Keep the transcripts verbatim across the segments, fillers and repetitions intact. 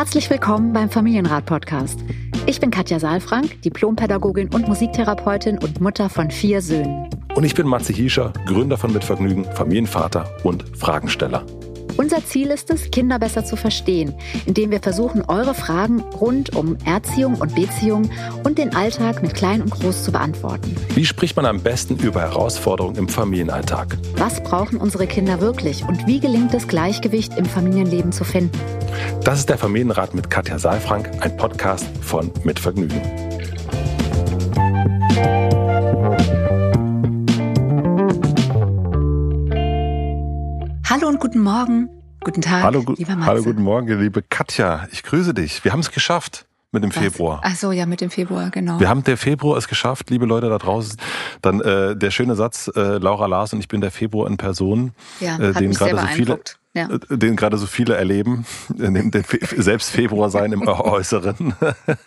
Herzlich willkommen beim Familienrat-Podcast. Ich bin Katja Saalfrank, Diplompädagogin und Musiktherapeutin und Mutter von vier Söhnen. Und ich bin Matze Hiescher, Gründer von Mitvergnügen, Familienvater und Fragensteller. Unser Ziel ist es, Kinder besser zu verstehen, indem wir versuchen, eure Fragen rund um Erziehung und Beziehung und den Alltag mit Klein und Groß zu beantworten. Wie spricht man am besten über Herausforderungen im Familienalltag? Was brauchen unsere Kinder wirklich und wie gelingt es, Gleichgewicht im Familienleben zu finden? Das ist der Familienrat mit Katja Saalfrank, ein Podcast von Mitvergnügen. Hallo und guten Morgen, guten Tag, hallo, gu- lieber Matze. Hallo, guten Morgen, liebe Katja. Ich grüße dich. Wir haben es geschafft mit dem Was? Februar. Ach so, ja, mit dem Februar, genau. Wir haben der Februar es geschafft, liebe Leute da draußen. Dann äh, der schöne Satz, äh, Laura Lars und ich bin der Februar in Person, ja, äh, hat den mich sehr gerade so viele, beeindruckt. Ja. äh, den gerade so viele erleben, äh, den, den Fe- selbst Februar sein im Äußeren.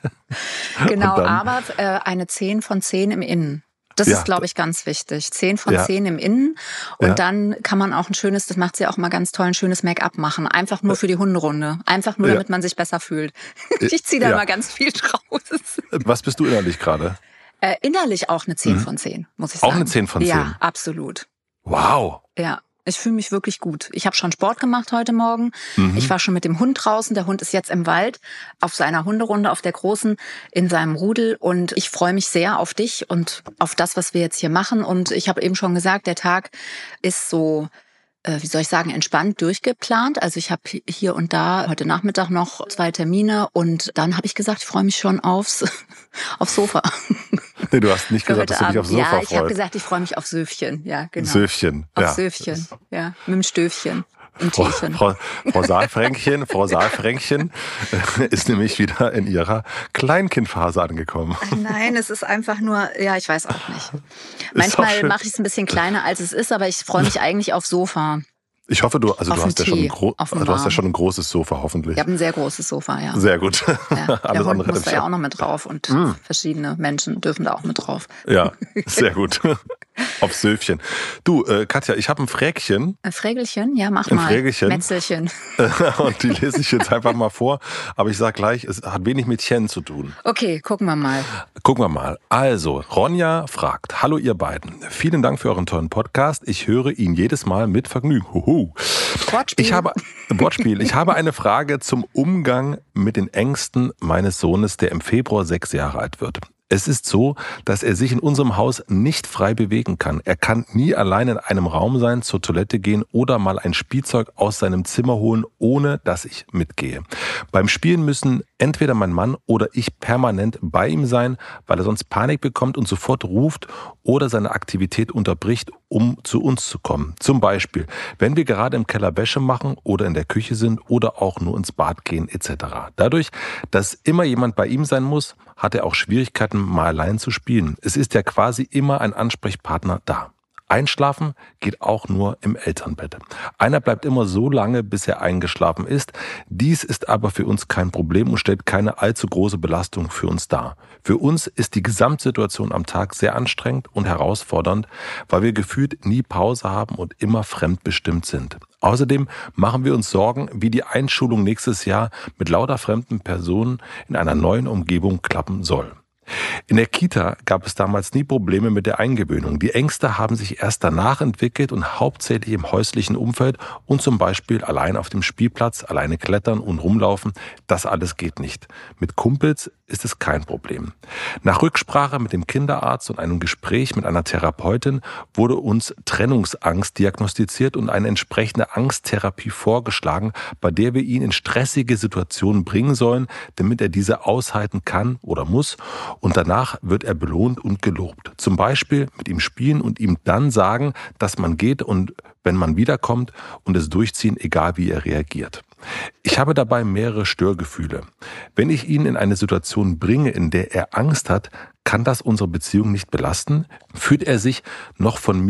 Genau, dann, aber äh, eine zehn von zehn im Innen. Das Ja. ist, glaube ich, ganz wichtig. zehn von Ja. zehn im Innen. Und Ja. dann kann man auch ein schönes, das macht sie auch immer ganz toll, ein schönes Make-up machen. Einfach nur für die Hunderunde. Einfach nur, Ja. damit man sich besser fühlt. Ich ziehe da Ja. immer ganz viel draus. Was bist du innerlich gerade? Äh, innerlich auch eine zehn Mhm. von zehn, muss ich Auch sagen. eine zehn von zehn? Ja, absolut. Wow. Ja. Ich fühle mich wirklich gut. Ich habe schon Sport gemacht heute Morgen. Mhm. Ich war schon mit dem Hund draußen. Der Hund ist jetzt im Wald auf seiner Hunderunde, auf der großen, in seinem Rudel. Und ich freue mich sehr auf dich und auf das, was wir jetzt hier machen. Und ich habe eben schon gesagt, der Tag ist so, äh, wie soll ich sagen, entspannt durchgeplant. Also ich habe hier und da heute Nachmittag noch zwei Termine. Und dann habe ich gesagt, ich freue mich schon aufs, aufs Sofa. Nee, du hast nicht Für gesagt, dass heute du dich aufs Abend. Sofa Ja, ich habe freust. gesagt, ich freue mich auf Söfchen. Ja, genau. Söfchen. Auf Ja. Söfchen, ja, mit dem Stöfchen im Frau, Teechen. Frau, Frau Saalfränkchen, Frau Saalfränkchen äh, ist nämlich wieder in ihrer Kleinkindphase angekommen. Nein, es ist einfach nur, ja, ich weiß auch nicht. auch Manchmal schön. mache ich es ein bisschen kleiner, als es ist, aber ich freue mich eigentlich aufs Sofa. Ich hoffe, du, also Auf du hast ja den schon ein Tee, gro- auf den du hast ja Warm. schon ein großes Sofa, hoffentlich. Ich habe ein sehr großes Sofa, ja. Sehr gut. ja. Der Alles Hund andere muss da hätte ich ja auch noch mit drauf und Mm. verschiedene Menschen dürfen da auch mit drauf. Ja, sehr gut. Auf Söfchen. Du, äh, Katja, ich habe ein Fräkchen Ein Frägelchen, ja, mach Ein mal. Frägelchen. Metzelchen. und die lese ich jetzt einfach mal vor. Aber ich sag gleich, es hat wenig mit Chen zu tun. Okay, gucken wir mal. Gucken wir mal. Also, Ronja fragt, hallo ihr beiden. Vielen Dank für euren tollen Podcast. Ich höre ihn jedes Mal mit Vergnügen. Huhu. Wortspiel. Ich habe, Wortspiel. Ich habe eine Frage zum Umgang mit den Ängsten meines Sohnes, der im Februar sechs Jahre alt wird. Es ist so, dass er sich in unserem Haus nicht frei bewegen kann. Er kann nie allein in einem Raum sein, zur Toilette gehen oder mal ein Spielzeug aus seinem Zimmer holen, ohne dass ich mitgehe. Beim Spielen müssen entweder mein Mann oder ich permanent bei ihm sein, weil er sonst Panik bekommt und sofort ruft oder seine Aktivität unterbricht, um zu uns zu kommen. Zum Beispiel, wenn wir gerade im Keller Wäsche machen oder in der Küche sind oder auch nur ins Bad gehen et cetera. Dadurch, dass immer jemand bei ihm sein muss, hat er auch Schwierigkeiten, mal allein zu spielen. Es ist ja quasi immer ein Ansprechpartner da. Einschlafen geht auch nur im Elternbett. Einer bleibt immer so lange, bis er eingeschlafen ist. Dies ist aber für uns kein Problem und stellt keine allzu große Belastung für uns dar. Für uns ist die Gesamtsituation am Tag sehr anstrengend und herausfordernd, weil wir gefühlt nie Pause haben und immer fremdbestimmt sind. Außerdem machen wir uns Sorgen, wie die Einschulung nächstes Jahr mit lauter fremden Personen in einer neuen Umgebung klappen soll. In der Kita gab es damals nie Probleme mit der Eingewöhnung. Die Ängste haben sich erst danach entwickelt und hauptsächlich im häuslichen Umfeld und zum Beispiel allein auf dem Spielplatz, alleine klettern und rumlaufen. Das alles geht nicht. Mit Kumpels ist es kein Problem. Nach Rücksprache mit dem Kinderarzt und einem Gespräch mit einer Therapeutin wurde uns Trennungsangst diagnostiziert und eine entsprechende Angsttherapie vorgeschlagen, bei der wir ihn in stressige Situationen bringen sollen, damit er diese aushalten kann oder muss. Und danach wird er belohnt und gelobt. Zum Beispiel mit ihm spielen und ihm dann sagen, dass man geht und wenn man wiederkommt und es durchziehen, egal wie er reagiert. Ich habe dabei mehrere Störgefühle. Wenn ich ihn in eine Situation bringe, in der er Angst hat, kann das unsere Beziehung nicht belasten? Fühlt er sich noch von mir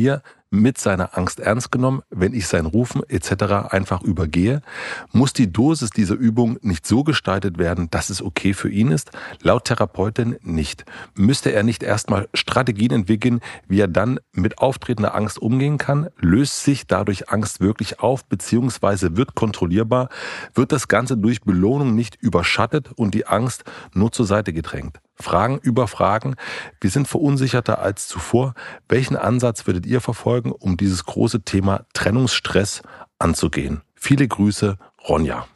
mit seiner Angst ernst genommen, wenn ich sein Rufen et cetera einfach übergehe? Muss die Dosis dieser Übung nicht so gestaltet werden, dass es okay für ihn ist? Laut Therapeutin nicht. Müsste er nicht erstmal Strategien entwickeln, wie er dann mit auftretender Angst umgehen kann? Löst sich dadurch Angst wirklich auf, beziehungsweise wird kontrollierbar? Wird das Ganze durch Belohnung nicht überschattet und die Angst nur zur Seite gedrängt? Fragen über Fragen. Wir sind verunsicherter als zuvor. Welchen Ansatz würdet ihr verfolgen, um dieses große Thema Trennungsstress anzugehen? Viele Grüße, Ronja.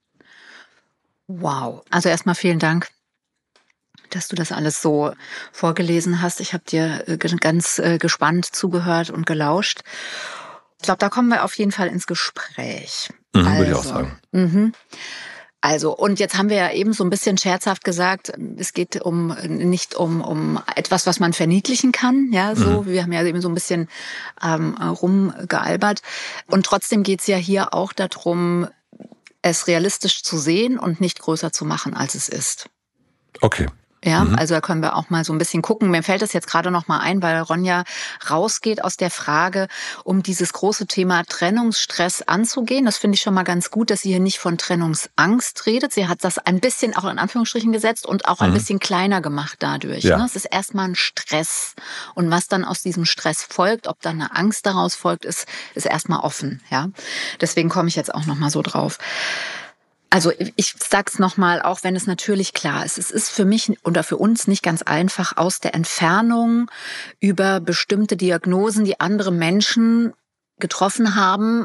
Wow. Also erstmal vielen Dank, dass du das alles so vorgelesen hast. Ich habe dir ganz gespannt zugehört und gelauscht. Ich glaube, da kommen wir auf jeden Fall ins Gespräch. Mhm, also, würde ich auch sagen. Mhm. Also, und jetzt haben wir ja eben so ein bisschen scherzhaft gesagt, es geht um nicht um um etwas, was man verniedlichen kann, ja, so. Mhm. Wir haben ja eben so ein bisschen ähm, rumgealbert. Und trotzdem geht's ja hier auch darum, es realistisch zu sehen und nicht größer zu machen, als es ist. Okay. Ja, mhm. also da können wir auch mal so ein bisschen gucken. Mir fällt das jetzt gerade noch mal ein, weil Ronja rausgeht aus der Frage, um dieses große Thema Trennungsstress anzugehen. Das finde ich schon mal ganz gut, dass sie hier nicht von Trennungsangst redet. Sie hat das ein bisschen auch in Anführungsstrichen gesetzt und auch ein mhm. bisschen kleiner gemacht dadurch. Ja. Ne? Es ist erstmal ein Stress. Und was dann aus diesem Stress folgt, ob dann eine Angst daraus folgt, ist, ist erstmal offen. Ja, deswegen komme ich jetzt auch noch mal so drauf. Also ich sag's nochmal, auch wenn es natürlich klar ist, es ist für mich oder für uns nicht ganz einfach, aus der Entfernung über bestimmte Diagnosen, die andere Menschen getroffen haben.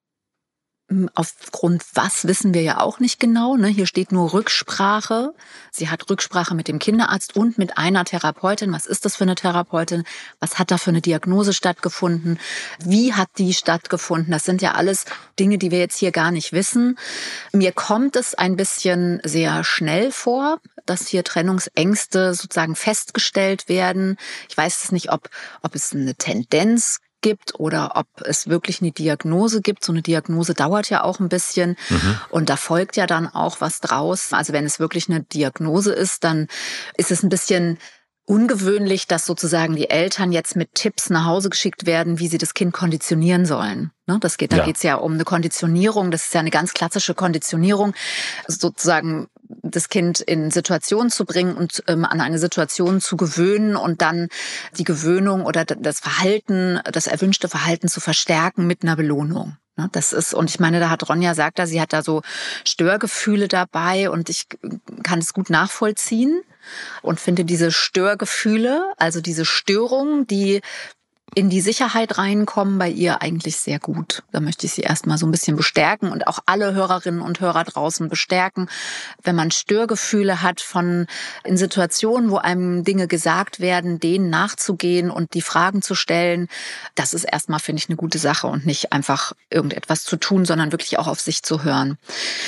Aufgrund was wissen wir ja auch nicht genau. Ne? Hier steht nur Rücksprache. Sie hat Rücksprache mit dem Kinderarzt und mit einer Therapeutin. Was ist das für eine Therapeutin? Was hat da für eine Diagnose stattgefunden? Wie hat die stattgefunden? Das sind ja alles Dinge, die wir jetzt hier gar nicht wissen. Mir kommt es ein bisschen sehr schnell vor, dass hier Trennungsängste sozusagen festgestellt werden. Ich weiß es nicht, ob, ob es eine Tendenz gibt oder ob es wirklich eine Diagnose gibt. So eine Diagnose dauert ja auch ein bisschen mhm. und da folgt ja dann auch was draus. Also wenn es wirklich eine Diagnose ist, dann ist es ein bisschen ungewöhnlich, dass sozusagen die Eltern jetzt mit Tipps nach Hause geschickt werden, wie sie das Kind konditionieren sollen. Das geht, da ja. geht's ja um eine Konditionierung. Das ist ja eine ganz klassische Konditionierung, sozusagen das Kind in Situationen zu bringen und ähm, an eine Situation zu gewöhnen und dann die Gewöhnung oder das Verhalten, das erwünschte Verhalten zu verstärken mit einer Belohnung. Das ist, und ich meine, da hat Ronja sagt, da sie hat da so Störgefühle dabei und ich kann es gut nachvollziehen und finde diese Störgefühle, also diese Störungen, die in die Sicherheit reinkommen, bei ihr eigentlich sehr gut. Da möchte ich sie erstmal so ein bisschen bestärken und auch alle Hörerinnen und Hörer draußen bestärken. Wenn man Störgefühle hat von in Situationen, wo einem Dinge gesagt werden, denen nachzugehen und die Fragen zu stellen, das ist erstmal, finde ich, eine gute Sache und nicht einfach irgendetwas zu tun, sondern wirklich auch auf sich zu hören.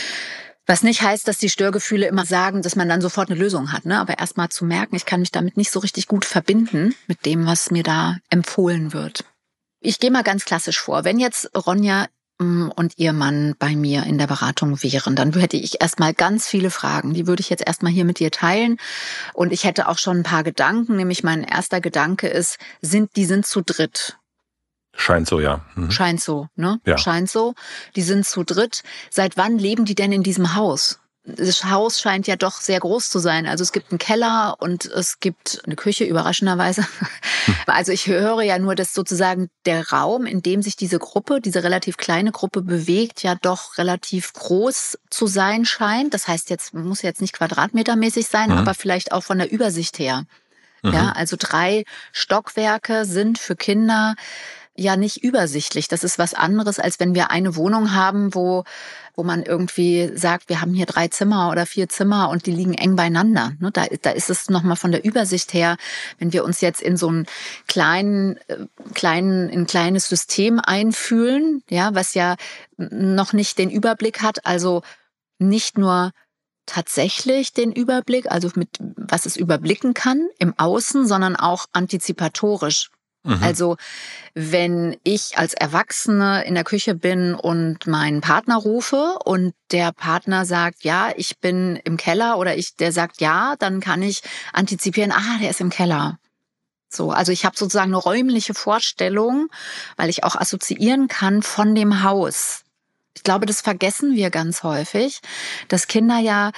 Was nicht heißt, dass die Störgefühle immer sagen, dass man dann sofort eine Lösung hat, ne? Aber erstmal zu merken, ich kann mich damit nicht so richtig gut verbinden mit dem, was mir da empfohlen wird. Ich gehe mal ganz klassisch vor. Wenn jetzt Ronja und ihr Mann bei mir in der Beratung wären, dann hätte ich erstmal ganz viele Fragen. Die würde ich jetzt erstmal hier mit dir teilen. Und ich hätte auch schon ein paar Gedanken. Nämlich mein erster Gedanke ist, sind die sind zu dritt. Scheint so, ja. Mhm. Scheint so, ne? Ja. Scheint so. Die sind zu dritt. Seit wann leben die denn in diesem Haus? Das Haus scheint ja doch sehr groß zu sein. Also es gibt einen Keller und es gibt eine Küche, überraschenderweise. Hm. Also ich höre ja nur, dass sozusagen der Raum, in dem sich diese Gruppe, diese relativ kleine Gruppe bewegt, ja doch relativ groß zu sein scheint. Das heißt jetzt, muss jetzt nicht quadratmetermäßig sein, mhm. aber vielleicht auch von der Übersicht her. Mhm. Ja, also drei Stockwerke sind für Kinder ja nicht übersichtlich. Das ist was anderes, als wenn wir eine Wohnung haben, wo wo man irgendwie sagt, wir haben hier drei Zimmer oder vier Zimmer und die liegen eng beieinander. Da, da ist es nochmal von der Übersicht her, wenn wir uns jetzt in so einen kleinen, kleinen, ein kleines System einfühlen, ja, was ja noch nicht den Überblick hat, also nicht nur tatsächlich den Überblick, also mit was es überblicken kann im Außen, sondern auch antizipatorisch. Mhm. Also wenn ich als Erwachsene in der Küche bin und meinen Partner rufe und der Partner sagt, ja, ich bin im Keller oder ich, der sagt ja, dann kann ich antizipieren, ah, der ist im Keller. So, also ich habe sozusagen eine räumliche Vorstellung, weil ich auch assoziieren kann von dem Haus. Ich glaube, das vergessen wir ganz häufig, dass Kinder ja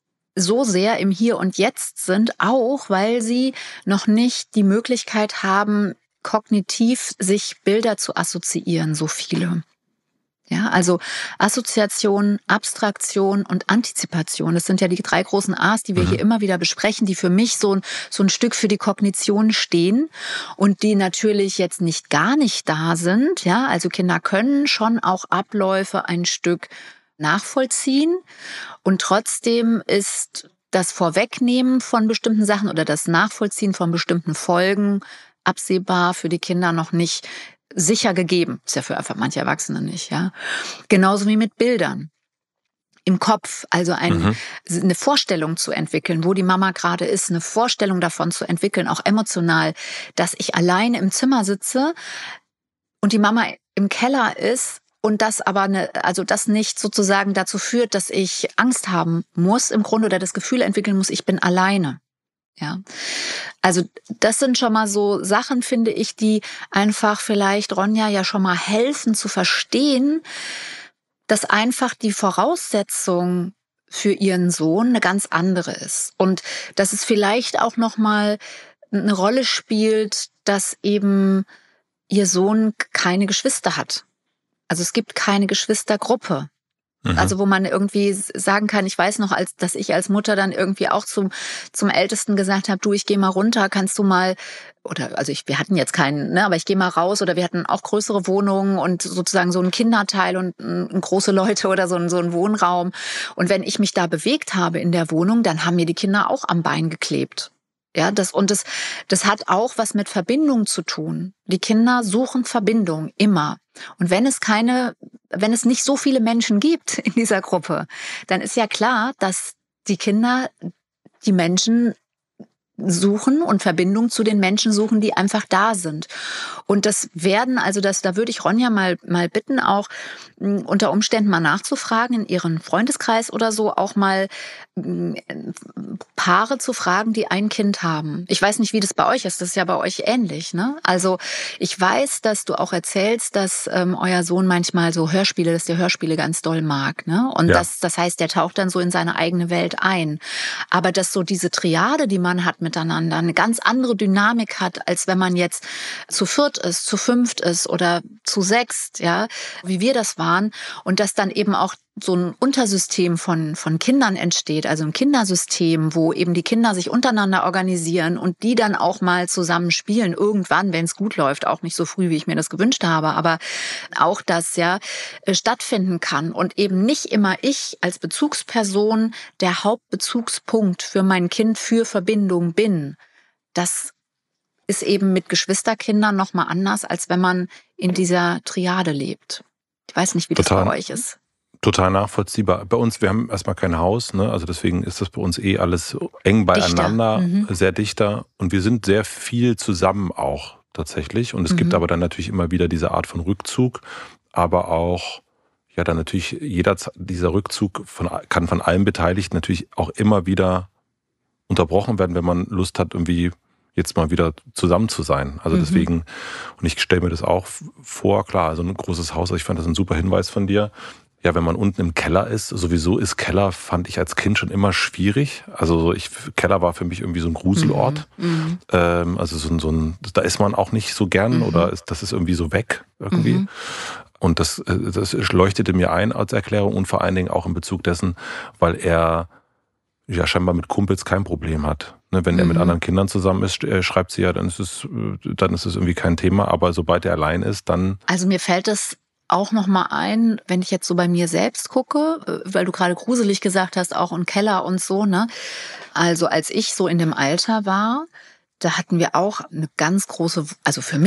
so sehr im Hier und Jetzt sind, auch weil sie noch nicht die Möglichkeit haben, kognitiv sich Bilder zu assoziieren, so viele. Ja, also Assoziation, Abstraktion und Antizipation, das sind ja die drei großen A's, die wir mhm. hier immer wieder besprechen, die für mich so ein, so ein Stück für die Kognition stehen und die natürlich jetzt nicht gar nicht da sind. Ja, also Kinder können schon auch Abläufe ein Stück nachvollziehen und trotzdem ist das Vorwegnehmen von bestimmten Sachen oder das Nachvollziehen von bestimmten Folgen absehbar für die Kinder noch nicht sicher gegeben. Ist ja für einfach manche Erwachsene nicht, ja. Genauso wie mit Bildern im Kopf, also ein, mhm. eine Vorstellung zu entwickeln, wo die Mama gerade ist, eine Vorstellung davon zu entwickeln, auch emotional, dass ich alleine im Zimmer sitze und die Mama im Keller ist und das aber eine, also das nicht sozusagen dazu führt, dass ich Angst haben muss im Grunde oder das Gefühl entwickeln muss, ich bin alleine. Ja, also das sind schon mal so Sachen, finde ich, die einfach vielleicht Ronja ja schon mal helfen zu verstehen, dass einfach die Voraussetzung für ihren Sohn eine ganz andere ist und dass es vielleicht auch noch mal eine Rolle spielt, dass eben ihr Sohn keine Geschwister hat. Also es gibt keine Geschwistergruppe. Also wo man irgendwie sagen kann, ich weiß noch, als dass ich als Mutter dann irgendwie auch zum zum Ältesten gesagt habe, du, ich gehe mal runter, kannst du mal, oder also ich, wir hatten jetzt keinen, ne, aber ich gehe mal raus, oder wir hatten auch größere Wohnungen und sozusagen so ein Kinderteil und ein, große Leute oder so ein, so ein Wohnraum. Und wenn ich mich da bewegt habe in der Wohnung, dann haben mir die Kinder auch am Bein geklebt. Ja, das, und das, das hat auch was mit Verbindung zu tun. Die Kinder suchen Verbindung, immer. Und wenn es keine, wenn es nicht so viele Menschen gibt in dieser Gruppe, dann ist ja klar, dass die Kinder die Menschen suchen und Verbindung zu den Menschen suchen, die einfach da sind. Und das werden, also das, da würde ich Ronja mal, mal bitten, auch mh, unter Umständen mal nachzufragen, in ihren Freundeskreis oder so, auch mal mh, Paare zu fragen, die ein Kind haben. Ich weiß nicht, wie das bei euch ist, das ist ja bei euch ähnlich, ne? Also ich weiß, dass du auch erzählst, dass ähm, euer Sohn manchmal so Hörspiele, dass der Hörspiele ganz doll mag, ne? Und ja. das, das heißt, der taucht dann so in seine eigene Welt ein. Aber dass so diese Triade, die man hat miteinander, eine ganz andere Dynamik hat, als wenn man jetzt zu viert ist, zu fünft ist oder zu sechst, ja, wie wir das waren. Und dass dann eben auch so ein Untersystem von, von Kindern entsteht, also ein Kindersystem, wo eben die Kinder sich untereinander organisieren und die dann auch mal zusammen spielen, irgendwann, wenn es gut läuft, auch nicht so früh, wie ich mir das gewünscht habe, aber auch das ja stattfinden kann und eben nicht immer ich als Bezugsperson der Hauptbezugspunkt für mein Kind für Verbindung bin. Das ist eben mit Geschwisterkindern noch mal anders, als wenn man in dieser Triade lebt. Ich weiß nicht, wie das Total. bei euch ist. Total nachvollziehbar. Bei uns, wir haben erstmal kein Haus, ne? Also deswegen ist das bei uns eh alles eng beieinander, mhm. sehr dichter. Und wir sind sehr viel zusammen auch tatsächlich. Und es mhm. gibt aber dann natürlich immer wieder diese Art von Rückzug, aber auch, ja, dann natürlich jeder, dieser Rückzug von, kann von allen Beteiligten natürlich auch immer wieder unterbrochen werden, wenn man Lust hat, irgendwie jetzt mal wieder zusammen zu sein. Also mhm. deswegen, und ich stelle mir das auch vor, klar, also ein großes Haus, ich fand das ein super Hinweis von dir. Ja, wenn man unten im Keller ist, sowieso ist Keller, fand ich als Kind schon immer schwierig. Also so ich Keller war für mich irgendwie so ein Gruselort. Mhm. Ähm, also so ein, so ein, da ist man auch nicht so gern mhm. oder ist, das ist irgendwie so weg irgendwie. Mhm. Und das, das leuchtete mir ein als Erklärung und vor allen Dingen auch in Bezug dessen, weil er ja scheinbar mit Kumpels kein Problem hat. Ne, wenn mhm. er mit anderen Kindern zusammen ist, schreibt sie ja, dann ist es, dann ist es irgendwie kein Thema. Aber sobald er allein ist, dann. Also mir fällt es auch noch mal ein, wenn ich jetzt so bei mir selbst gucke, weil du gerade gruselig gesagt hast, auch im Keller und so, ne? Also als ich so in dem Alter war, da hatten wir auch eine ganz große, also für mich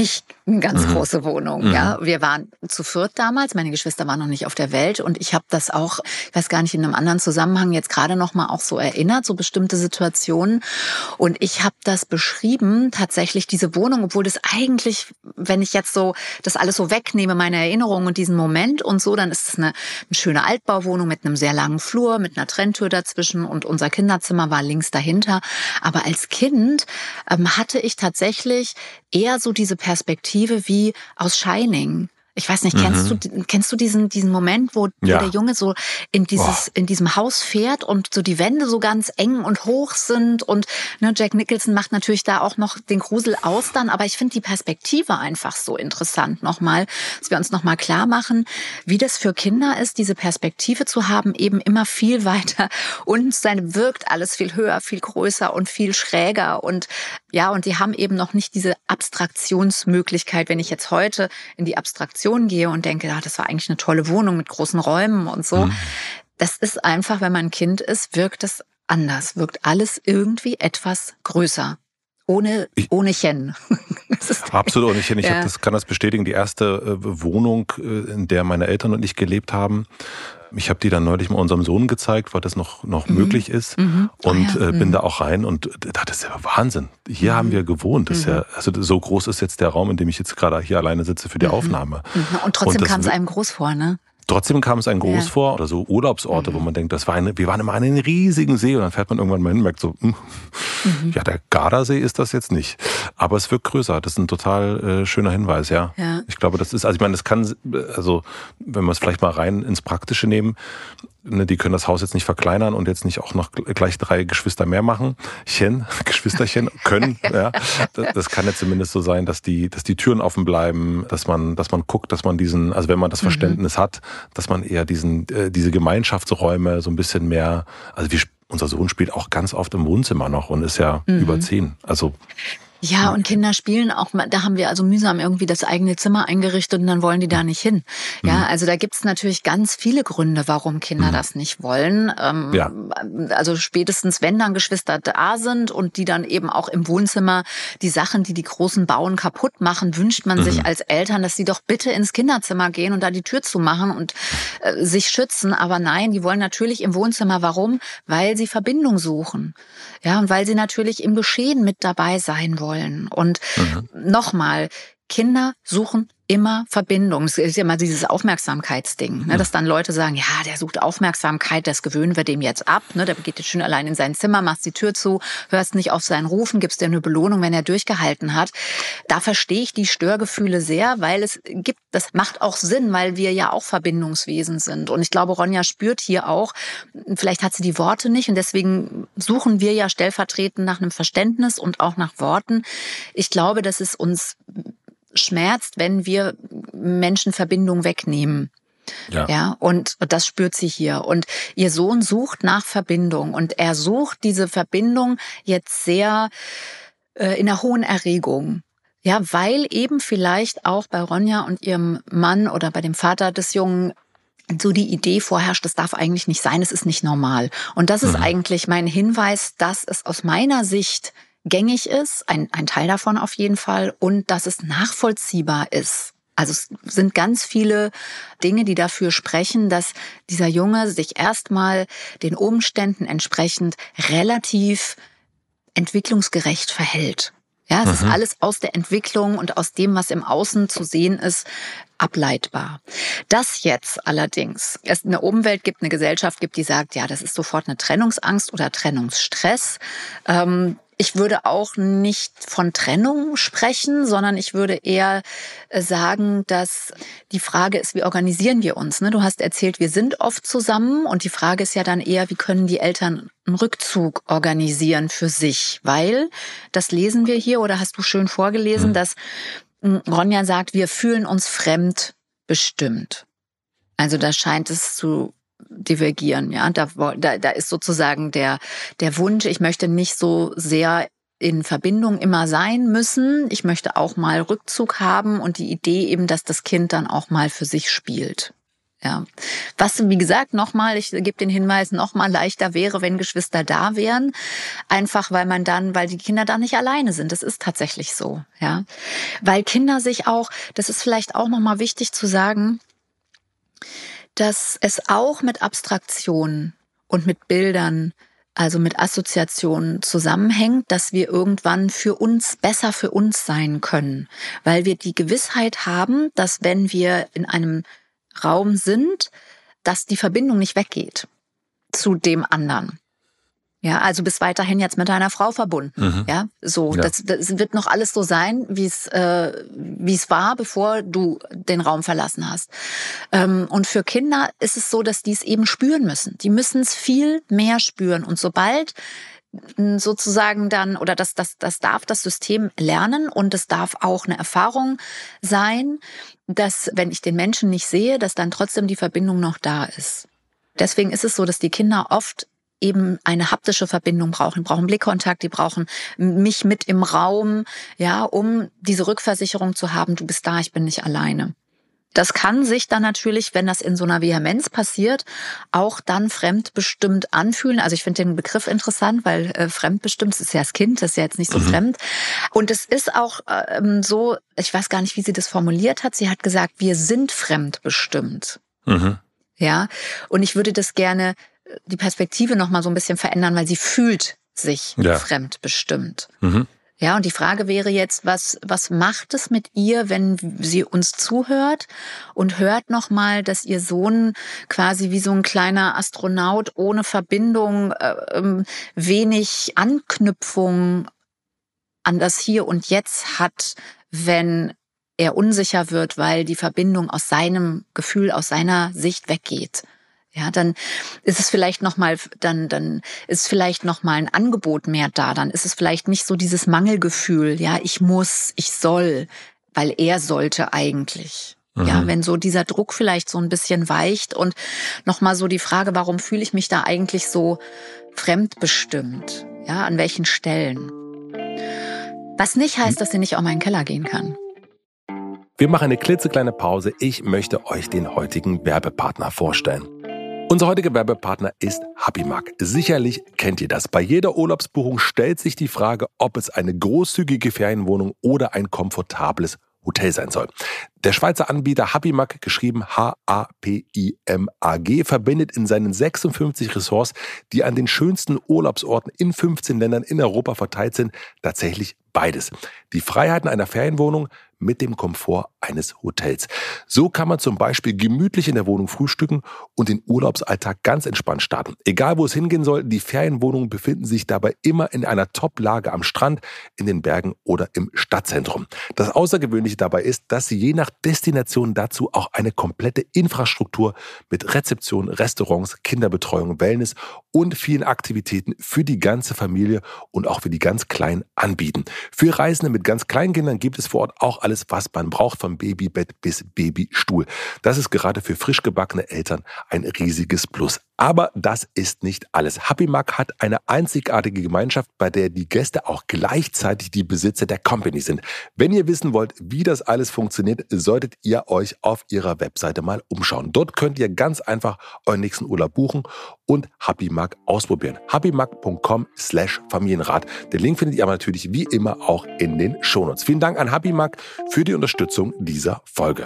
Eine ganz Mhm. große Wohnung, Mhm. ja. Wir waren zu viert damals, meine Geschwister waren noch nicht auf der Welt und ich habe das auch, ich weiß gar nicht, in einem anderen Zusammenhang jetzt gerade noch mal auch so erinnert, so bestimmte Situationen. Und ich habe das beschrieben, tatsächlich diese Wohnung, obwohl das eigentlich, wenn ich jetzt so das alles so wegnehme, meine Erinnerungen und diesen Moment und so, dann ist es eine, eine schöne Altbauwohnung mit einem sehr langen Flur, mit einer Trenntür dazwischen und unser Kinderzimmer war links dahinter. Aber als Kind ähm, hatte ich tatsächlich eher so diese Perspektive wie aus Shining. Ich weiß nicht, kennst Mhm. du kennst du diesen diesen Moment, wo, Ja. wo der Junge so in dieses Oh. in diesem Haus fährt und so die Wände so ganz eng und hoch sind und ne, Jack Nicholson macht natürlich da auch noch den Grusel aus dann, aber ich finde die Perspektive einfach so interessant nochmal, dass wir uns nochmal klar machen, wie das für Kinder ist, diese Perspektive zu haben, eben immer viel weiter und sein wirkt alles viel höher, viel größer und viel schräger und ja, und die haben eben noch nicht diese Abstraktionsmöglichkeit, wenn ich jetzt heute in die Abstraktion gehe und denke, ja, das war eigentlich eine tolle Wohnung mit großen Räumen und so. Mhm. Das ist einfach, wenn man ein Kind ist, wirkt es anders, wirkt alles irgendwie etwas größer. Ohne, Ich- ohne Chen. Das ist- Absolut. Und ich, ich Ja. hab das, kann das bestätigen. Die erste äh, Wohnung, äh, in der meine Eltern und ich gelebt haben, ich habe die dann neulich mal unserem Sohn gezeigt, weil das noch, noch Mhm. möglich ist. Mhm. Und Ah ja. äh, bin Mhm. da auch rein und das ist ja Wahnsinn. Hier Mhm. haben wir gewohnt. Das ist Mhm. ja, also so groß ist jetzt der Raum, in dem ich jetzt gerade hier alleine sitze für die Mhm. Aufnahme. Mhm. Und trotzdem Und das kam es wi- einem groß vor, ne? Trotzdem kam es einem groß Ja. vor, oder so Urlaubsorte, Mhm. wo man denkt, das war eine, wir waren immer an einem riesigen See und dann fährt man irgendwann mal hin und merkt so, hm, Mhm. ja, der Gardasee ist das jetzt nicht. Aber es wirkt größer. Das ist ein total äh, schöner Hinweis, ja. Ja. Ich glaube, das ist, also ich meine, das kann, also wenn wir es vielleicht mal rein ins Praktische nehmen, ne, die können das Haus jetzt nicht verkleinern und jetzt nicht auch noch gleich drei Geschwister mehr machen. Chen, Geschwisterchen können, ja. Das, das kann ja zumindest so sein, dass die, dass die Türen offen bleiben, dass man, dass man guckt, dass man diesen, also wenn man das Verständnis hat, dass man eher diesen, äh, diese Gemeinschaftsräume so ein bisschen mehr, also wir, unser Sohn spielt auch ganz oft im Wohnzimmer noch und ist ja Mhm. über zehn. Also Ja, und Kinder spielen auch, mal- da haben wir also mühsam irgendwie das eigene Zimmer eingerichtet und dann wollen die da nicht hin. Ja, also da gibt's natürlich ganz viele Gründe, warum Kinder Mhm. das nicht wollen. Ähm, Ja. Also spätestens, wenn dann Geschwister da sind und die dann eben auch im Wohnzimmer die Sachen, die die Großen bauen, kaputt machen, wünscht man Mhm. sich als Eltern, dass sie doch bitte ins Kinderzimmer gehen und da die Tür zumachen und äh, sich schützen. Aber nein, die wollen natürlich im Wohnzimmer. Warum? Weil sie Verbindung suchen. Ja, und weil sie natürlich im Geschehen mit dabei sein wollen. Und Mhm. nochmal, Kinder suchen immer Verbindung. Es ist ja immer dieses Aufmerksamkeitsding, ne, dass dann Leute sagen, ja, der sucht Aufmerksamkeit, das gewöhnen wir dem jetzt ab. Ne, der geht jetzt schön allein in sein Zimmer, machst die Tür zu, hörst nicht auf seinen Rufen, gibst dir eine Belohnung, wenn er durchgehalten hat. Da verstehe ich die Störgefühle sehr, weil es gibt, das macht auch Sinn, weil wir ja auch Verbindungswesen sind. Und ich glaube, Ronja spürt hier auch, vielleicht hat sie die Worte nicht und deswegen suchen wir ja stellvertretend nach einem Verständnis und auch nach Worten. Ich glaube, dass es uns schmerzt, wenn wir Menschen Verbindung wegnehmen. Ja. Ja, und das spürt sie hier. Und ihr Sohn sucht nach Verbindung und er sucht diese Verbindung jetzt sehr äh, in einer hohen Erregung. Ja, weil eben vielleicht auch bei Ronja und ihrem Mann oder bei dem Vater des Jungen so die Idee vorherrscht, das darf eigentlich nicht sein, es ist nicht normal. Und das ist Mhm. eigentlich mein Hinweis, dass es aus meiner Sicht gängig ist, ein, ein Teil davon auf jeden Fall, und dass es nachvollziehbar ist. Also es sind ganz viele Dinge, die dafür sprechen, dass dieser Junge sich erstmal den Umständen entsprechend relativ entwicklungsgerecht verhält. Ja, es ist Mhm. alles aus der Entwicklung und aus dem, was im Außen zu sehen ist, ableitbar. Dass jetzt allerdings es eine Umwelt gibt, eine Gesellschaft gibt, die sagt, ja, das ist sofort eine Trennungsangst oder Trennungsstress. Ähm, ich würde auch nicht von Trennung sprechen, sondern ich würde eher sagen, dass die Frage ist, wie organisieren wir uns? Du hast erzählt, wir sind oft zusammen und die Frage ist ja dann eher, wie können die Eltern einen Rückzug organisieren für sich? Weil, das lesen wir hier oder hast du schön vorgelesen, Mhm. dass Ronja sagt, wir fühlen uns fremdbestimmt. Also da scheint es zu divergieren, ja. Da, da, da ist sozusagen der, der Wunsch, ich möchte nicht so sehr in Verbindung immer sein müssen. Ich möchte auch mal Rückzug haben und die Idee eben, dass das Kind dann auch mal für sich spielt. Ja, was, wie gesagt, nochmal, ich gebe den Hinweis, nochmal leichter wäre, wenn Geschwister da wären. Einfach, weil man dann, weil die Kinder dann nicht alleine sind. Das ist tatsächlich so, ja. Weil Kinder sich auch, das ist vielleicht auch nochmal wichtig zu sagen, dass es auch mit Abstraktionen und mit Bildern, also mit Assoziationen zusammenhängt, dass wir irgendwann für uns besser für uns sein können. Weil wir die Gewissheit haben, dass wenn wir in einem Raum sind, dass die Verbindung nicht weggeht zu dem anderen. Ja, also bist weiterhin jetzt mit deiner Frau verbunden. Mhm. Ja, so, ja. Das, das wird noch alles so sein, wie es, äh, wie es war, bevor du den Raum verlassen hast. Ähm, und für Kinder ist es so, dass die es eben spüren müssen. Die müssen es viel mehr spüren. Und sobald sozusagen dann, oder das, das, das darf das System lernen und es darf auch eine Erfahrung sein, dass, wenn ich den Menschen nicht sehe, dass dann trotzdem die Verbindung noch da ist. Deswegen ist es so, dass die Kinder oft eben eine haptische Verbindung brauchen, die brauchen Blickkontakt, die brauchen mich mit im Raum, ja, um diese Rückversicherung zu haben, du bist da, ich bin nicht alleine. Das kann sich dann natürlich, wenn das in so einer Vehemenz passiert, auch dann fremdbestimmt anfühlen. Also ich finde den Begriff interessant, weil äh, fremdbestimmt, das ist ja das Kind, das ist ja jetzt nicht so mhm. fremd. Und es ist auch ähm, so, ich weiß gar nicht, wie sie das formuliert hat. Sie hat gesagt, wir sind fremdbestimmt. Mhm. Ja, und ich würde das gerne, die Perspektive noch mal so ein bisschen verändern, weil sie fühlt sich ja. fremdbestimmt. Mhm. Ja, und die Frage wäre jetzt, was, was macht es mit ihr, wenn sie uns zuhört und hört nochmal, dass ihr Sohn quasi wie so ein kleiner Astronaut ohne Verbindung, äh, wenig Anknüpfung an das Hier und Jetzt hat, wenn er unsicher wird, weil die Verbindung aus seinem Gefühl, aus seiner Sicht weggeht. Ja, dann ist es vielleicht noch mal, dann dann ist vielleicht noch mal ein Angebot mehr da. Dann ist es vielleicht nicht so dieses Mangelgefühl. Ja, ich muss, ich soll, weil er sollte eigentlich. Mhm. Ja, wenn so dieser Druck vielleicht so ein bisschen weicht und noch mal so die Frage, warum fühle ich mich da eigentlich so fremdbestimmt? Ja, an welchen Stellen? Was nicht heißt, dass sie nicht auch mal in den Keller gehen kann. Wir machen eine klitzekleine Pause. Ich möchte euch den heutigen Werbepartner vorstellen. Unser heutiger Werbepartner ist Happymark. Sicherlich kennt ihr das. Bei jeder Urlaubsbuchung stellt sich die Frage, ob es eine großzügige Ferienwohnung oder ein komfortables Hotel sein soll. Der Schweizer Anbieter Happymark, geschrieben H A P I M A G, verbindet in seinen sechsundfünfzig Ressorts, die an den schönsten Urlaubsorten in fünfzehn Ländern in Europa verteilt sind, tatsächlich beides. Die Freiheiten einer Ferienwohnung mit dem Komfort eines Hotels. So kann man zum Beispiel gemütlich in der Wohnung frühstücken und den Urlaubsalltag ganz entspannt starten. Egal wo es hingehen soll, die Ferienwohnungen befinden sich dabei immer in einer Top-Lage am Strand, in den Bergen oder im Stadtzentrum. Das Außergewöhnliche dabei ist, dass sie je nach Destination dazu auch eine komplette Infrastruktur mit Rezeption, Restaurants, Kinderbetreuung, Wellness und vielen Aktivitäten für die ganze Familie und auch für die ganz Kleinen anbieten. Für Reisende mit ganz kleinen Kindern gibt es vor Ort auch alles, was man braucht, vom Babybett bis Babystuhl. Das ist gerade für frisch gebackene Eltern ein riesiges Plus. Aber das ist nicht alles. Happymark hat eine einzigartige Gemeinschaft, bei der die Gäste auch gleichzeitig die Besitzer der Company sind. Wenn ihr wissen wollt, wie das alles funktioniert, solltet ihr euch auf ihrer Webseite mal umschauen. Dort könnt ihr ganz einfach euren nächsten Urlaub buchen und Happymark ausprobieren. happymark punkt com slash Familienrat. Den Link findet ihr aber natürlich wie immer auch in den Shownotes. Vielen Dank an Happymark für die Unterstützung dieser Folge.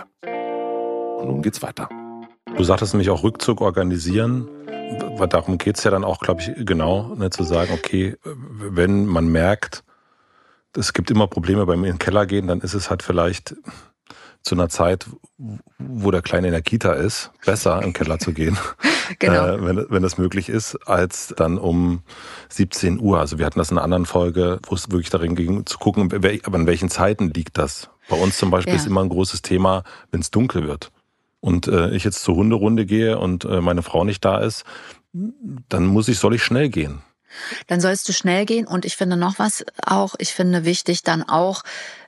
Und nun geht's weiter. Du sagtest nämlich auch Rückzug organisieren. Darum geht's ja dann auch, glaube ich, genau, ne, zu sagen, okay, wenn man merkt, es gibt immer Probleme beim in den Keller gehen, dann ist es halt vielleicht zu einer Zeit, wo der Kleine in der Kita ist, besser im Keller zu gehen, genau. äh, wenn, wenn das möglich ist, als dann um siebzehn Uhr. Also wir hatten das in einer anderen Folge, wo es wirklich darin ging, zu gucken, aber an welchen Zeiten liegt das. Bei uns zum Beispiel ja. ist immer ein großes Thema, wenn es dunkel wird. Und äh, ich jetzt zur Hunderunde gehe und äh, meine Frau nicht da ist, dann muss ich, soll ich schnell gehen. Dann sollst du schnell gehen und ich finde noch was auch, ich finde wichtig dann auch,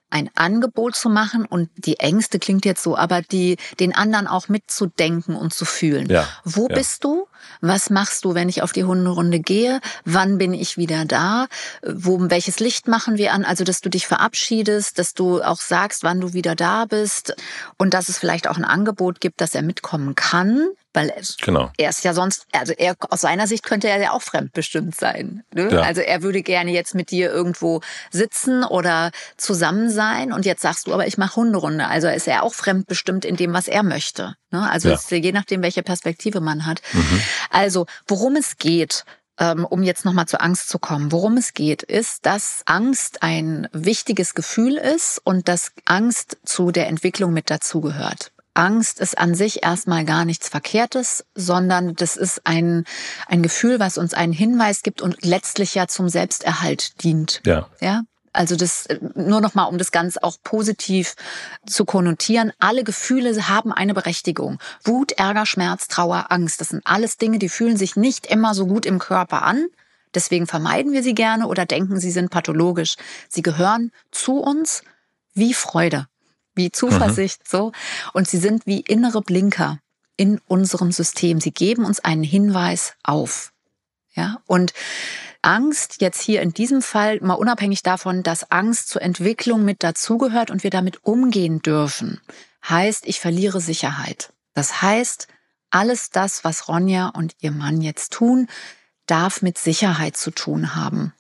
ein Angebot zu machen und die Ängste klingt jetzt so, aber die den anderen auch mitzudenken und zu fühlen. Ja, Wo ja. bist du? Was machst du, wenn ich auf die Hunderunde gehe? Wann bin ich wieder da? Wo, welches Licht machen wir an? Also, dass du dich verabschiedest, dass du auch sagst, wann du wieder da bist und dass es vielleicht auch ein Angebot gibt, dass er mitkommen kann. Weil genau. er ist ja sonst, also er aus seiner Sicht könnte er ja auch fremdbestimmt sein. Ne? Ja. Also er würde gerne jetzt mit dir irgendwo sitzen oder zusammen sein und jetzt sagst du, aber ich mache Hunderunde. Also ist er auch fremdbestimmt in dem, was er möchte. Ne? Also Ja. ist je nachdem, welche Perspektive man hat. Mhm. Also worum es geht, um jetzt nochmal zur Angst zu kommen. Worum es geht, ist, dass Angst ein wichtiges Gefühl ist und dass Angst zu der Entwicklung mit dazugehört. Angst ist an sich erstmal gar nichts Verkehrtes, sondern das ist ein, ein Gefühl, was uns einen Hinweis gibt und letztlich ja zum Selbsterhalt dient. Ja. Ja? Also das nur noch mal, um das ganz auch positiv zu konnotieren. Alle Gefühle haben eine Berechtigung. Wut, Ärger, Schmerz, Trauer, Angst. Das sind alles Dinge, die fühlen sich nicht immer so gut im Körper an. Deswegen vermeiden wir sie gerne oder denken, sie sind pathologisch. Sie gehören zu uns wie Freude, wie Zuversicht, mhm. so. Und sie sind wie innere Blinker in unserem System. Sie geben uns einen Hinweis auf. Ja, und Angst jetzt hier in diesem Fall, mal unabhängig davon, dass Angst zur Entwicklung mit dazugehört und wir damit umgehen dürfen, heißt, ich verliere Sicherheit. Das heißt, alles das, was Ronja und ihr Mann jetzt tun, darf mit Sicherheit zu tun haben.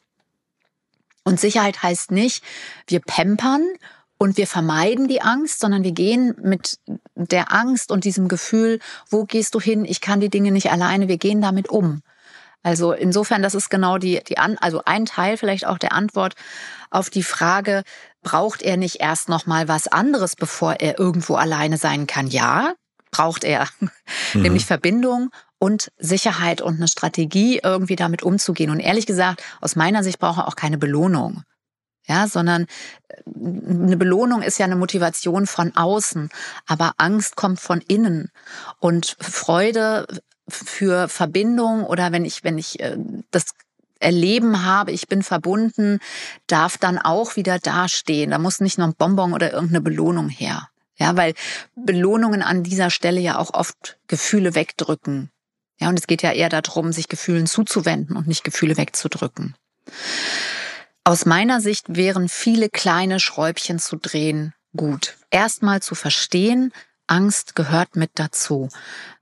Und Sicherheit heißt nicht, wir pampern und wir vermeiden die Angst, sondern wir gehen mit der Angst und diesem Gefühl, wo gehst du hin? Ich kann die Dinge nicht alleine. Wir gehen damit um. Also insofern, das ist genau die, die An, also ein Teil vielleicht auch der Antwort auf die Frage, braucht er nicht erst noch mal was anderes, bevor er irgendwo alleine sein kann? Ja, braucht er, mhm. nämlich Verbindung und Sicherheit und eine Strategie, irgendwie damit umzugehen. Und ehrlich gesagt, aus meiner Sicht braucht er auch keine Belohnung. Ja, sondern eine Belohnung ist ja eine Motivation von außen, aber Angst kommt von innen und Freude für Verbindung oder wenn ich wenn ich das Erleben habe, ich bin verbunden, darf dann auch wieder dastehen. Da muss nicht noch ein Bonbon oder irgendeine Belohnung her. Ja, weil Belohnungen an dieser Stelle ja auch oft Gefühle wegdrücken. Ja, und es geht ja eher darum, sich Gefühlen zuzuwenden und nicht Gefühle wegzudrücken. Aus meiner Sicht wären viele kleine Schräubchen zu drehen gut. Erstmal zu verstehen, Angst gehört mit dazu.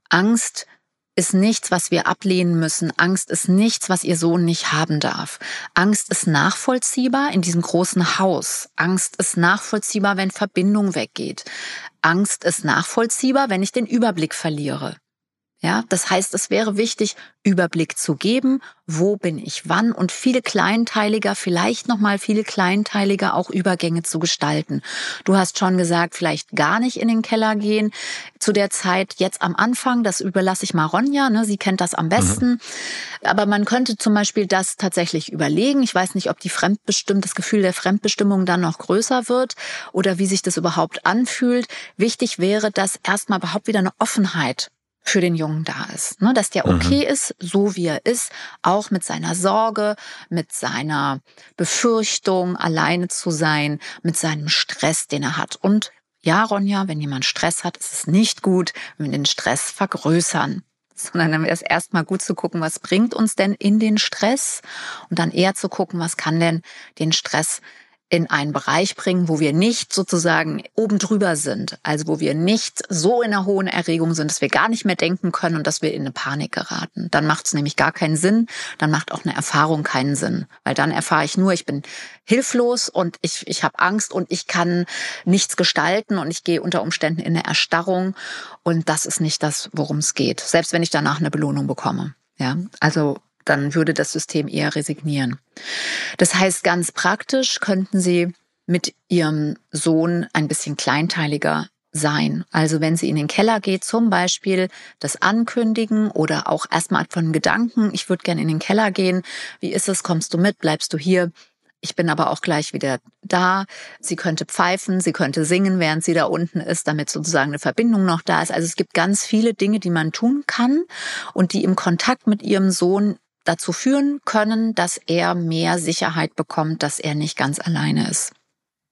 Angst ist nichts, was wir ablehnen müssen. Angst ist nichts, was ihr Sohn nicht haben darf. Angst ist nachvollziehbar in diesem großen Haus. Angst ist nachvollziehbar, wenn Verbindung weggeht. Angst ist nachvollziehbar, wenn ich den Überblick verliere. Ja, das heißt, es wäre wichtig, Überblick zu geben, wo bin ich wann und viele kleinteiliger, vielleicht nochmal viele kleinteiliger auch Übergänge zu gestalten. Du hast schon gesagt, vielleicht gar nicht in den Keller gehen zu der Zeit jetzt am Anfang, das überlasse ich mal Ronja, ne? Sie kennt das am besten. Mhm. Aber man könnte zum Beispiel das tatsächlich überlegen. Ich weiß nicht, ob die Fremdbestimmung, das Gefühl der Fremdbestimmung dann noch größer wird oder wie sich das überhaupt anfühlt. Wichtig wäre, dass erstmal überhaupt wieder eine Offenheit für den Jungen da ist, ne, dass der okay mhm. ist, so wie er ist, auch mit seiner Sorge, mit seiner Befürchtung, alleine zu sein, mit seinem Stress, den er hat. Und ja, Ronja, wenn jemand Stress hat, ist es nicht gut, wenn wir den Stress vergrößern, sondern dann wäre es erstmal gut zu gucken, was bringt uns denn in den Stress und dann eher zu gucken, was kann denn den Stress in einen Bereich bringen, wo wir nicht sozusagen oben drüber sind, also wo wir nicht so in einer hohen Erregung sind, dass wir gar nicht mehr denken können und dass wir in eine Panik geraten. Dann macht es nämlich gar keinen Sinn, dann macht auch eine Erfahrung keinen Sinn, weil dann erfahre ich nur, ich bin hilflos und ich ich habe Angst und ich kann nichts gestalten und ich gehe unter Umständen in eine Erstarrung und das ist nicht das, worum es geht, selbst wenn ich danach eine Belohnung bekomme. Ja, also dann würde das System eher resignieren. Das heißt, ganz praktisch könnten Sie mit Ihrem Sohn ein bisschen kleinteiliger sein. Also wenn sie in den Keller geht, zum Beispiel das ankündigen oder auch erstmal von Gedanken, ich würde gerne in den Keller gehen. Wie ist es? Kommst du mit? Bleibst du hier? Ich bin aber auch gleich wieder da. Sie könnte pfeifen, sie könnte singen, während sie da unten ist, damit sozusagen eine Verbindung noch da ist. Also es gibt ganz viele Dinge, die man tun kann und die im Kontakt mit ihrem Sohn dazu führen können, dass er mehr Sicherheit bekommt, dass er nicht ganz alleine ist.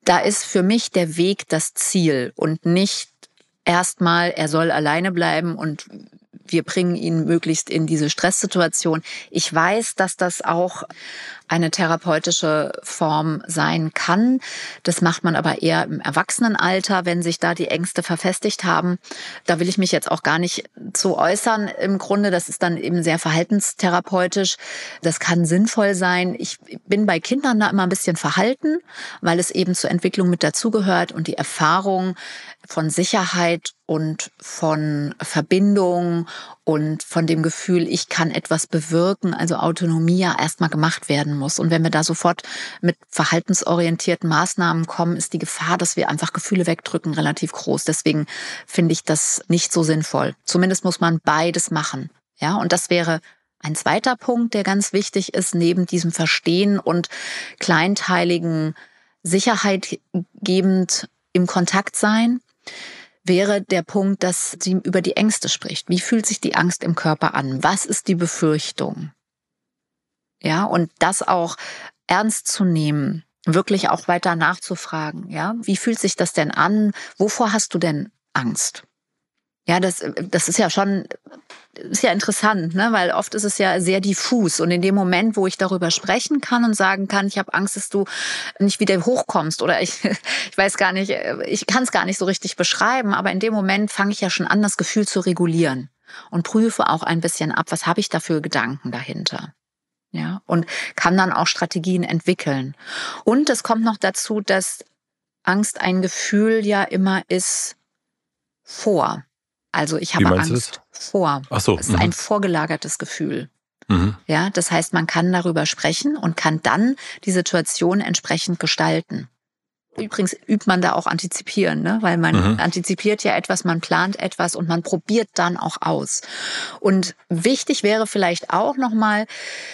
Da ist für mich der Weg das Ziel und nicht erstmal, er soll alleine bleiben und wir bringen ihn möglichst in diese Stresssituation. Ich weiß, dass das auch eine therapeutische Form sein kann. Das macht man aber eher im Erwachsenenalter, wenn sich da die Ängste verfestigt haben. Da will ich mich jetzt auch gar nicht zu äußern. Im Grunde, das ist dann eben sehr verhaltenstherapeutisch. Das kann sinnvoll sein. Ich bin bei Kindern da immer ein bisschen verhalten, weil es eben zur Entwicklung mit dazugehört und die Erfahrung von Sicherheit und von Verbindung und von dem Gefühl, ich kann etwas bewirken, also Autonomie ja erstmal gemacht werden muss. Und wenn wir da sofort mit verhaltensorientierten Maßnahmen kommen, ist die Gefahr, dass wir einfach Gefühle wegdrücken, relativ groß. Deswegen finde ich das nicht so sinnvoll. Zumindest muss man beides machen. Ja, und das wäre ein zweiter Punkt, der ganz wichtig ist, neben diesem Verstehen und kleinteiligen Sicherheit gebend im Kontakt sein, wäre der Punkt, dass sie über die Ängste spricht. Wie fühlt sich die Angst im Körper an? Was ist die Befürchtung? Ja, und das auch ernst zu nehmen, wirklich auch weiter nachzufragen. Ja, wie fühlt sich das denn an? Wovor hast du denn Angst? Ja, das, das ist ja schon, ist ja interessant, ne? Weil oft ist es ja sehr diffus. Und in dem Moment, wo ich darüber sprechen kann und sagen kann, ich habe Angst, dass du nicht wieder hochkommst oder ich, ich weiß gar nicht, ich kann es gar nicht so richtig beschreiben, aber in dem Moment fange ich ja schon an, das Gefühl zu regulieren und prüfe auch ein bisschen ab, was habe ich da für Gedanken dahinter. Ja, und kann dann auch Strategien entwickeln. Und es kommt noch dazu, dass Angst ein Gefühl ja immer ist vor. Also ich habe Angst vor. Ach so. Es ist mhm. ein vorgelagertes Gefühl. Mhm. Ja, das heißt, man kann darüber sprechen und kann dann die Situation entsprechend gestalten. Übrigens übt man da auch antizipieren, ne? Weil man mhm. antizipiert ja etwas, man plant etwas und man probiert dann auch aus. Und wichtig wäre vielleicht auch nochmal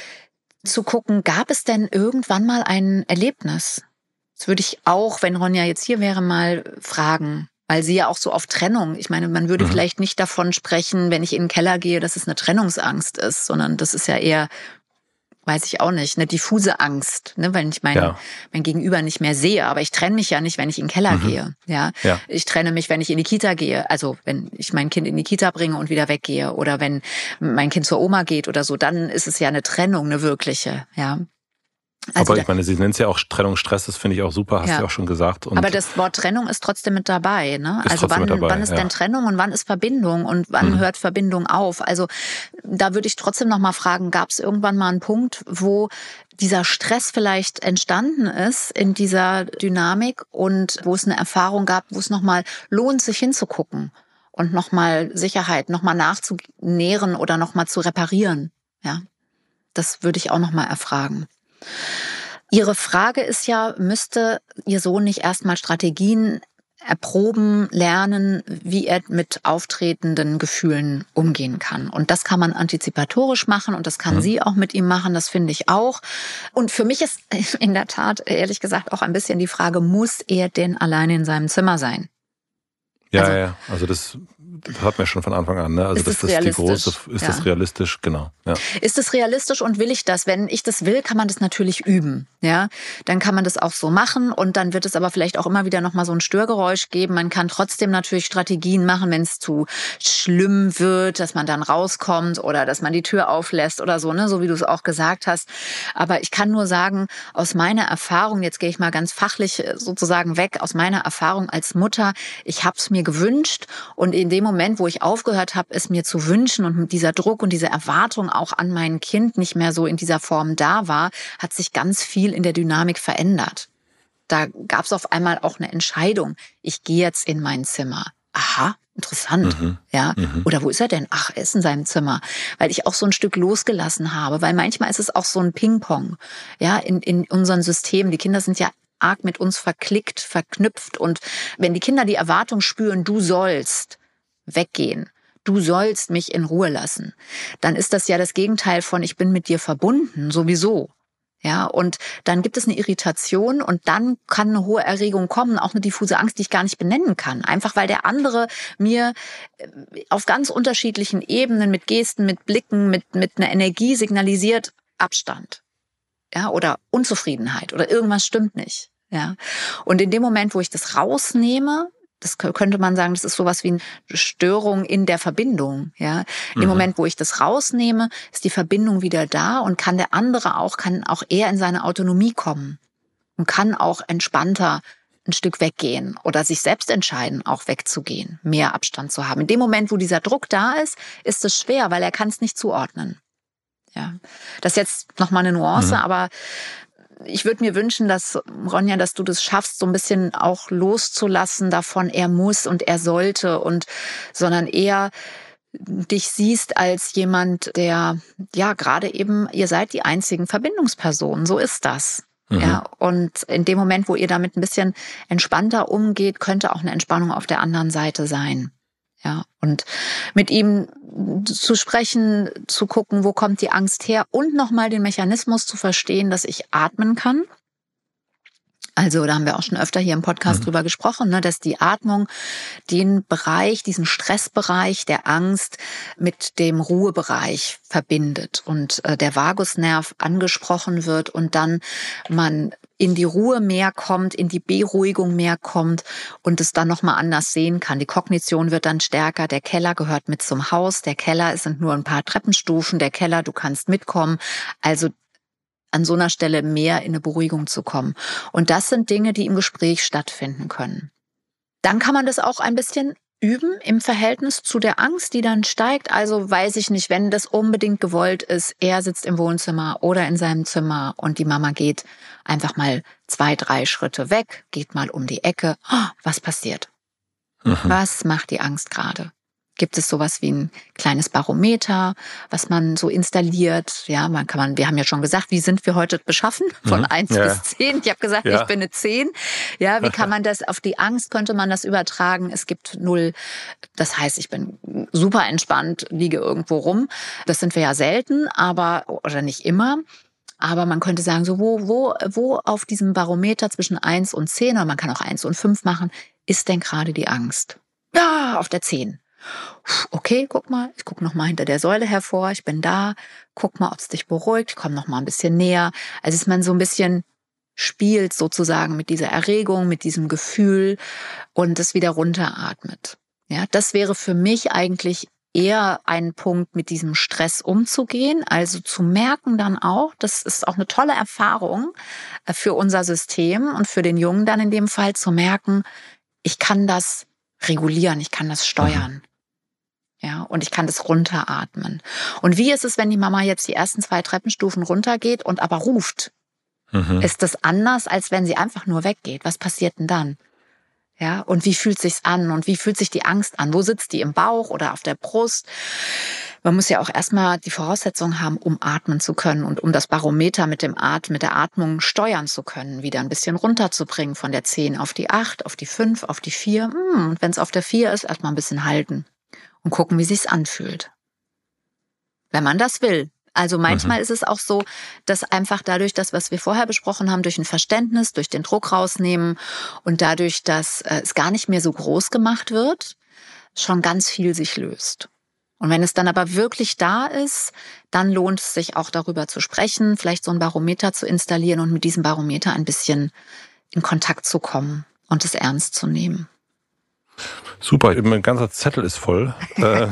zu gucken, gab es denn irgendwann mal ein Erlebnis? Das würde ich auch, wenn Ronja jetzt hier wäre, mal fragen. Weil sie ja auch so auf Trennung, ich meine, man würde mhm. vielleicht nicht davon sprechen, wenn ich in den Keller gehe, dass es eine Trennungsangst ist, sondern das ist ja eher, weiß ich auch nicht, eine diffuse Angst, ne, wenn ich mein, ja. mein Gegenüber nicht mehr sehe. Aber ich trenne mich ja nicht, wenn ich in den Keller mhm. gehe. Ja? ja, ich trenne mich, wenn ich in die Kita gehe, also wenn ich mein Kind in die Kita bringe und wieder weggehe oder wenn mein Kind zur Oma geht oder so, dann ist es ja eine Trennung, eine wirkliche, ja. Also aber ich meine, Sie nennen es ja auch Trennungsstress, das finde ich auch super, hast du ja. ja auch schon gesagt. Und aber das Wort Trennung ist trotzdem mit dabei, ne? Also wann, dabei, wann ist ja. denn Trennung und wann ist Verbindung und wann mhm. hört Verbindung auf? Also da würde ich trotzdem noch mal fragen, gab es irgendwann mal einen Punkt, wo dieser Stress vielleicht entstanden ist in dieser Dynamik und wo es eine Erfahrung gab, wo es noch mal lohnt, sich hinzugucken und noch mal Sicherheit noch mal nachzunähren oder noch mal zu reparieren, ja? Das würde ich auch noch mal erfragen. Ihre Frage ist ja, müsste Ihr Sohn nicht erstmal Strategien erproben, lernen, wie er mit auftretenden Gefühlen umgehen kann. Und das kann man antizipatorisch machen und das kann mhm. sie auch mit ihm machen, das finde ich auch. Und für mich ist in der Tat, ehrlich gesagt, auch ein bisschen die Frage, muss er denn alleine in seinem Zimmer sein? Ja, also, ja, also das... Das hat man schon von Anfang an, ne? Also ist das, das das die große, ist ja. das realistisch, genau. Ja. Ist es realistisch und will ich das? Wenn ich das will, kann man das natürlich üben, ja? Dann kann man das auch so machen und dann wird es aber vielleicht auch immer wieder nochmal so ein Störgeräusch geben. Man kann trotzdem natürlich Strategien machen, wenn es zu schlimm wird, dass man dann rauskommt oder dass man die Tür auflässt oder so, ne? So wie du es auch gesagt hast. Aber ich kann nur sagen, aus meiner Erfahrung, jetzt gehe ich mal ganz fachlich sozusagen weg, aus meiner Erfahrung als Mutter, ich habe es mir gewünscht und in dem Moment, wo ich aufgehört habe, es mir zu wünschen und dieser Druck und diese Erwartung auch an mein Kind nicht mehr so in dieser Form da war, hat sich ganz viel in der Dynamik verändert. Da gab es auf einmal auch eine Entscheidung. Ich gehe jetzt in mein Zimmer. Aha, interessant. Mhm. Ja. Mhm. Oder wo ist er denn? Ach, er ist in seinem Zimmer. Weil ich auch so ein Stück losgelassen habe. Weil manchmal ist es auch so ein Ping-Pong. Ja, in, in unseren Systemen. Die Kinder sind ja arg mit uns verklickt, verknüpft. Und wenn die Kinder die Erwartung spüren, du sollst weggehen, du sollst mich in Ruhe lassen, dann ist das ja das Gegenteil von ich bin mit dir verbunden, sowieso. Ja, und dann gibt es eine Irritation und dann kann eine hohe Erregung kommen, auch eine diffuse Angst, die ich gar nicht benennen kann. Einfach weil der andere mir auf ganz unterschiedlichen Ebenen mit Gesten, mit Blicken, mit, mit einer Energie signalisiert Abstand. Ja, oder Unzufriedenheit oder irgendwas stimmt nicht. Ja. Und in dem Moment, wo ich das rausnehme, das könnte man sagen, das ist sowas wie eine Störung in der Verbindung. Ja, im mhm. Moment, wo ich das rausnehme, ist die Verbindung wieder da und kann der andere auch, kann auch eher in seine Autonomie kommen und kann auch entspannter ein Stück weggehen oder sich selbst entscheiden, auch wegzugehen, mehr Abstand zu haben. In dem Moment, wo dieser Druck da ist, ist es schwer, weil er kann es nicht zuordnen. Ja, das ist jetzt nochmal eine Nuance, mhm. aber ich würde mir wünschen, dass, Ronja, dass du das schaffst, so ein bisschen auch loszulassen davon, er muss und er sollte und, sondern eher dich siehst als jemand, der, ja, gerade eben, ihr seid die einzigen Verbindungspersonen, so ist das. Mhm. Ja, und in dem Moment, wo ihr damit ein bisschen entspannter umgeht, könnte auch eine Entspannung auf der anderen Seite sein. Ja, und mit ihm zu sprechen, zu gucken, wo kommt die Angst her und nochmal den Mechanismus zu verstehen, dass ich atmen kann. Also da haben wir auch schon öfter hier im Podcast mhm. drüber gesprochen, ne, dass die Atmung den Bereich, diesen Stressbereich der Angst mit dem Ruhebereich verbindet und äh, der Vagusnerv angesprochen wird und dann man in die Ruhe mehr kommt, in die Beruhigung mehr kommt und es dann nochmal anders sehen kann. Die Kognition wird dann stärker, der Keller gehört mit zum Haus, der Keller, es sind nur ein paar Treppenstufen, der Keller, du kannst mitkommen, also an so einer Stelle mehr in eine Beruhigung zu kommen. Und das sind Dinge, die im Gespräch stattfinden können. Dann kann man das auch ein bisschen üben im Verhältnis zu der Angst, die dann steigt. Also weiß ich nicht, wenn das unbedingt gewollt ist, er sitzt im Wohnzimmer oder in seinem Zimmer und die Mama geht einfach mal zwei, drei Schritte weg, geht mal um die Ecke. Oh, was passiert? Mhm. Was macht die Angst gerade? Gibt es sowas wie ein kleines Barometer, was man so installiert? Ja, man kann man, wir haben ja schon gesagt, wie sind wir heute beschaffen? Von mhm. eins ja. bis zehn. Ich habe gesagt, ja. ich bin eine zehn. Ja, wie kann man das auf die Angst, könnte man das übertragen? Es gibt null. Das heißt, ich bin super entspannt, liege irgendwo rum. Das sind wir ja selten, aber, oder nicht immer. Aber man könnte sagen, so wo, wo, wo auf diesem Barometer zwischen eins und zehn, oder man kann auch eins und fünf machen, ist denn gerade die Angst? Ja, auf der zehn. Okay, guck mal, ich guck noch mal hinter der Säule hervor, ich bin da, guck mal, ob es dich beruhigt, ich komme noch mal ein bisschen näher. Also dass man so ein bisschen spielt sozusagen mit dieser Erregung, mit diesem Gefühl und es wieder runteratmet. Ja, das wäre für mich eigentlich eher ein Punkt, mit diesem Stress umzugehen, also zu merken dann auch, das ist auch eine tolle Erfahrung für unser System und für den Jungen dann in dem Fall zu merken, ich kann das regulieren, ich kann das steuern. Mhm. Ja, und ich kann das runteratmen. Und wie ist es, wenn die Mama jetzt die ersten zwei Treppenstufen runtergeht und aber ruft? Mhm. Ist das anders, als wenn sie einfach nur weggeht? Was passiert denn dann? Ja, und wie fühlt sich's an? Und wie fühlt sich die Angst an? Wo sitzt die, im Bauch oder auf der Brust? Man muss ja auch erstmal die Voraussetzungen haben, um atmen zu können und um das Barometer mit dem At- mit der Atmung steuern zu können, wieder ein bisschen runterzubringen von der zehn auf die acht, auf die fünf, auf die vier. Und wenn es auf der vier ist, erstmal ein bisschen halten. Und gucken, wie sich's anfühlt. Wenn man das will. Also manchmal mhm. ist es auch so, dass einfach dadurch, das, was wir vorher besprochen haben, durch ein Verständnis, durch den Druck rausnehmen und dadurch, dass äh, es gar nicht mehr so groß gemacht wird, schon ganz viel sich löst. Und wenn es dann aber wirklich da ist, dann lohnt es sich auch darüber zu sprechen, vielleicht so ein Barometer zu installieren und mit diesem Barometer ein bisschen in Kontakt zu kommen und es ernst zu nehmen. Super, mein ganzer Zettel ist voll. Du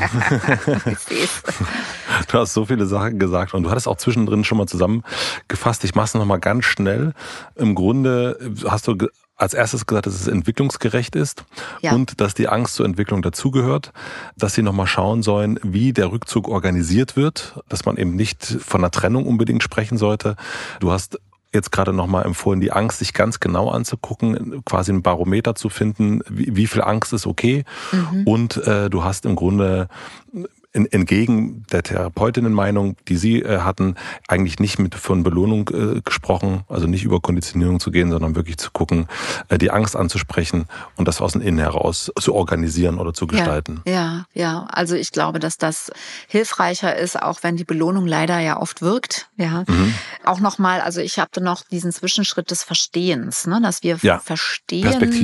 hast so viele Sachen gesagt und du hattest auch zwischendrin schon mal zusammengefasst. Ich mache es nochmal ganz schnell. Im Grunde hast du als erstes gesagt, dass es entwicklungsgerecht ist ja. und dass die Angst zur Entwicklung dazugehört, dass sie nochmal schauen sollen, wie der Rückzug organisiert wird, dass man eben nicht von einer Trennung unbedingt sprechen sollte. Du hast jetzt gerade nochmal empfohlen, die Angst sich ganz genau anzugucken, quasi ein Barometer zu finden, wie, wie viel Angst ist okay. Mhm. Und äh, du hast im Grunde in, entgegen der Therapeutinnenmeinung, die Sie äh, hatten, eigentlich nicht mit von Belohnung äh, gesprochen, also nicht über Konditionierung zu gehen, sondern wirklich zu gucken, äh, die Angst anzusprechen und das aus dem Innen heraus zu organisieren oder zu gestalten. Ja, ja, ja. Also ich glaube, dass das hilfreicher ist, auch wenn die Belohnung leider ja oft wirkt. Ja, mhm. Auch nochmal, also ich hatte noch diesen Zwischenschritt des Verstehens, ne, dass wir ja. verstehen. Perspektive.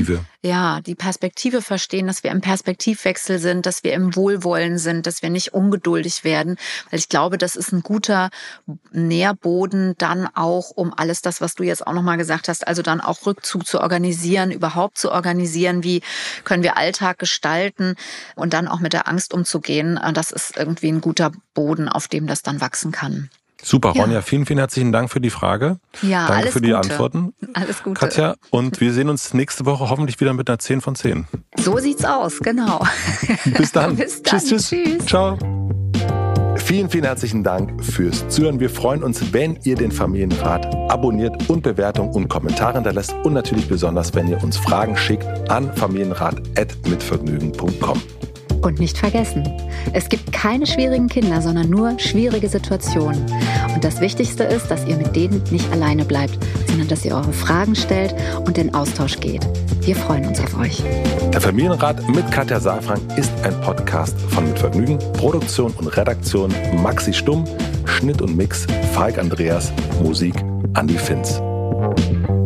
ja, die Perspektive verstehen, dass wir im Perspektivwechsel sind, dass wir im Wohlwollen sind, dass wir nicht ungeduldig werden. Weil ich glaube, das ist ein guter Nährboden dann auch, um alles das, was du jetzt auch nochmal gesagt hast, also dann auch Rückzug zu organisieren, überhaupt zu organisieren, wie können wir Alltag gestalten und dann auch mit der Angst umzugehen. Das ist irgendwie ein guter Boden, auf dem das dann wachsen kann. Super, Ronja, ja. vielen, vielen herzlichen Dank für die Frage. Ja, Danke alles für die Gute. Antworten. Alles Gute. Katja, und wir sehen uns nächste Woche hoffentlich wieder mit einer zehn von zehn. So sieht's aus, genau. Bis dann. Bis dann. Tschüss, tschüss. Tschüss. Ciao. Vielen, vielen herzlichen Dank fürs Zuhören. Wir freuen uns, wenn ihr den Familienrat abonniert und Bewertungen und Kommentare hinterlässt. Und natürlich besonders, wenn ihr uns Fragen schickt an familienrat at mitvergnügen punkt com. Und nicht vergessen, es gibt keine schwierigen Kinder, sondern nur schwierige Situationen. Und das Wichtigste ist, dass ihr mit denen nicht alleine bleibt, sondern dass ihr eure Fragen stellt und in Austausch geht. Wir freuen uns auf euch. Der Familienrat mit Katja Saalfrank ist ein Podcast von Mit Vergnügen. Produktion und Redaktion Maxi Stumm, Schnitt und Mix Falk Andreas, Musik Andi Finz.